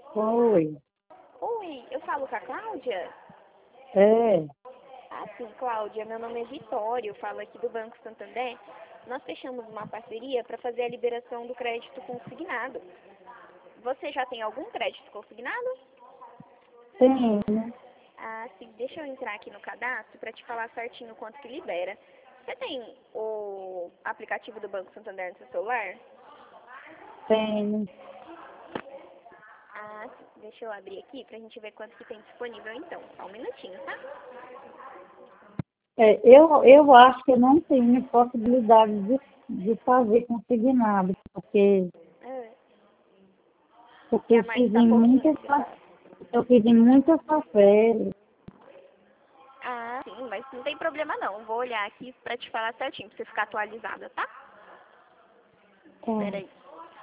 Oi. Oi, eu falo com a Cláudia? É. Ah, sim, Cláudia, meu nome é Vitória, eu falo aqui do Banco Santander. Nós fechamos uma parceria para fazer a liberação do crédito consignado. Você já tem algum crédito consignado? Tenho. Ah, sim, deixa eu entrar aqui no cadastro para te falar certinho quanto que libera. Você tem o aplicativo do Banco Santander no seu celular? Tenho. Ah, sim, deixa eu abrir aqui pra gente ver quanto que tem disponível então. Só um minutinho, tá? Eu acho que eu não tenho possibilidade de fazer consignado, porque, Ah, porque que a mais tá pouquinho, você fala. eu fiz em muitas férias. Ah, sim, mas não tem problema não. Vou olhar aqui pra te falar certinho, pra você ficar atualizada, tá? Tá. Peraí.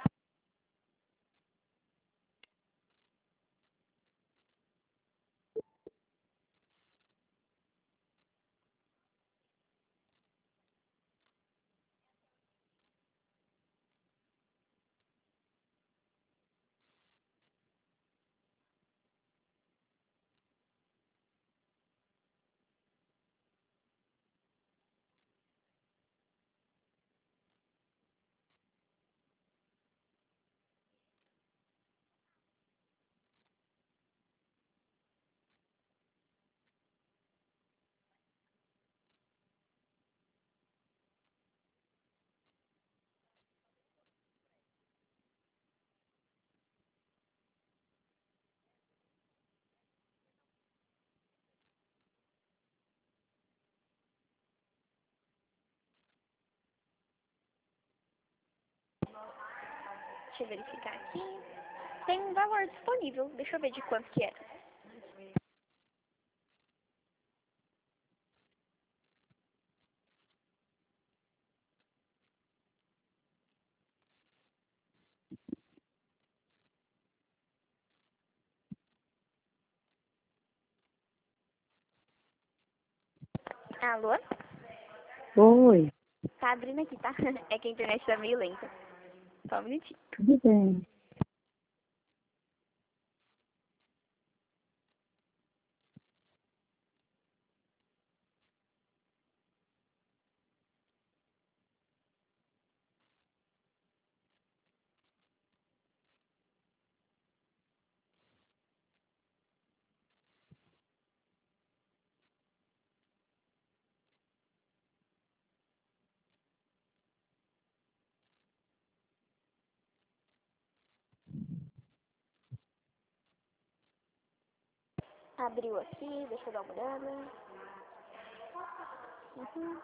Deixa eu verificar aqui. Tem um valor disponível. Deixa eu ver de quanto que é. Alô? Oi. Tá abrindo aqui, tá? É que a internet tá meio lenta. Só um minutinho. Tudo bem. Abriu aqui, deixa eu dar uma olhada. Uhum.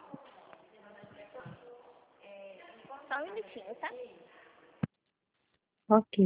Só um minutinho, tá? Ok.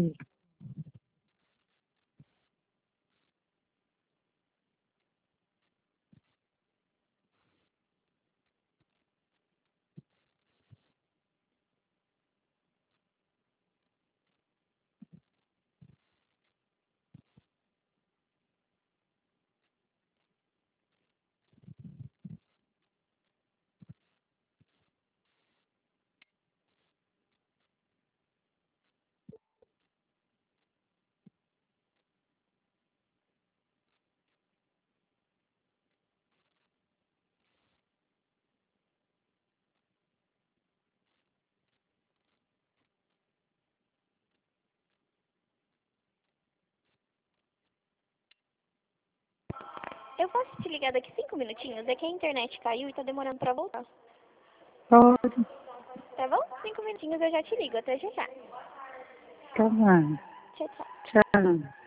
Eu posso te ligar daqui 5 minutinhos? É que a internet caiu e tá demorando pra voltar. Pode. Tá bom? 5 minutinhos eu já te ligo. Até já já. Tá bom. Tchau, tchau. Tchau.